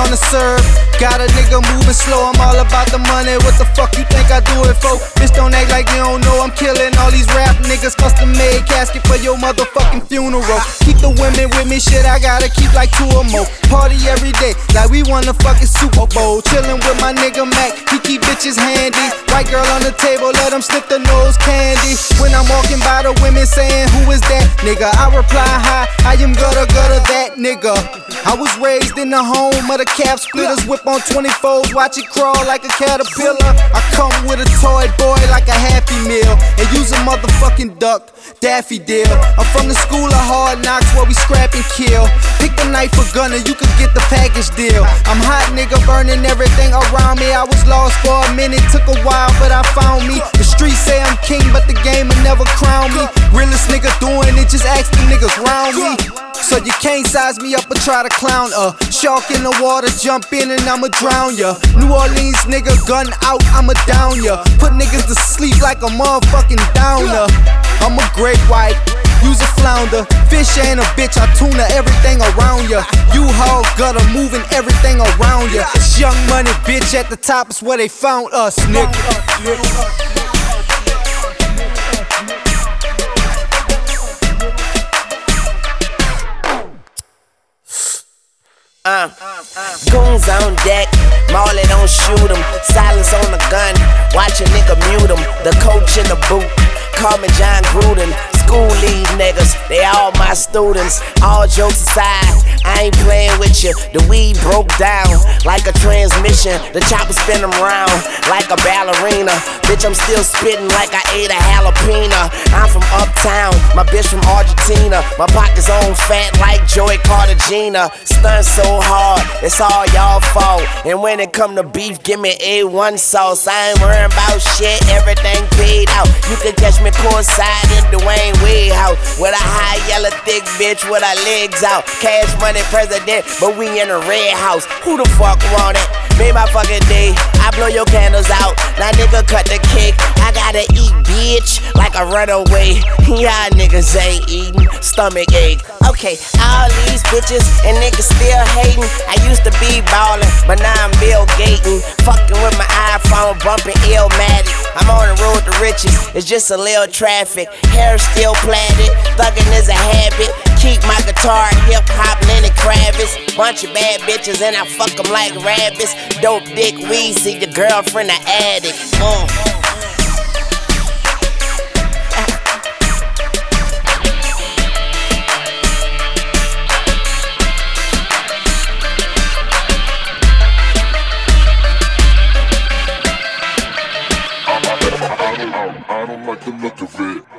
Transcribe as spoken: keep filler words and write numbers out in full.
wanna serve. Got a nigga moving slow, I'm all about the money. What the fuck you think I do it for? Bitch, don't act like you don't know I'm killing all these rap niggas. Custom made casket for your motherfucking funeral. Keep the women with me, shit, I gotta keep like two or more. Party every day, like we won the fucking Super Bowl. Chillin' with my nigga Mac, he keep bitches handy. White girl on the table, let him slip the nose candy. When I'm walking by the women saying, who is that nigga? I reply, hi, I am gutter gutter that nigga. I was raised in the home of the cap splitters. Whip on twenty-fours, watch it crawl like a caterpillar. I come with a toy boy like a Happy Meal, and use a motherfucking duck, Daffy deal. I'm from the school of hard knocks where we scrap and kill. Pick the knife or gunner, you could get the package deal. I'm hot nigga burning everything around me. I was lost for a minute, took a while but I found me. The streets say I'm king but the game will never crown me. Realest nigga doing it, just ask the niggas round me. So you can't size me up or try to clown a shark in the water, jump in and I'ma drown ya. New Orleans nigga, gun out, I'ma down ya. Put niggas to sleep like a motherfucking downer. I'm a great white, use a flounder. Fish ain't a bitch, I tuna everything around ya. U-Haul gutter, moving everything around ya. It's Young Money, bitch, at the top is where they found us, nigga. Uh, goons on deck, Marley don't shoot 'em. Silence on the gun, watch a nigga mute 'em. The coach in the boot, call me John Gruden. School these niggas, they all my students. All jokes aside, I ain't playing with you. The weed broke down like a transmission. The chopper spin 'em round like a ballerina. Bitch, I'm still spitting like I ate a jalapeno. I'm from uptown, my bitch from Argentina. My pockets on fat like Joey Cartagena. Stun so hard, it's all y'all fault. And when it come to beef, give me A one sauce. I ain't worrying about shit, everything paid out. You can catch me courtside in Dwayne Wade house with a high yellow thick bitch with her legs out. Cash money president, but we in a red house. Who the fuck want it? Made my fucking day, I blow your candles out. Now nigga cut the cake, I gotta eat bitch like a runaway. Y'all niggas ain't eating, stomach ache. Okay, all these bitches and niggas still hating. I used to be ballin', but now I'm Bill Gaten. Fucking with my iPhone, bumping Illmatic. I'm on the road to riches, it's just a little traffic. Hair still plaited, thuggin' is a habit. Keep my guitar hip hop, Lenny Kravitz. Bunch of bad bitches and I fuck them like rabbits. Dope dick Weezy, your girlfriend a addict. Uh. I don't like the look of it.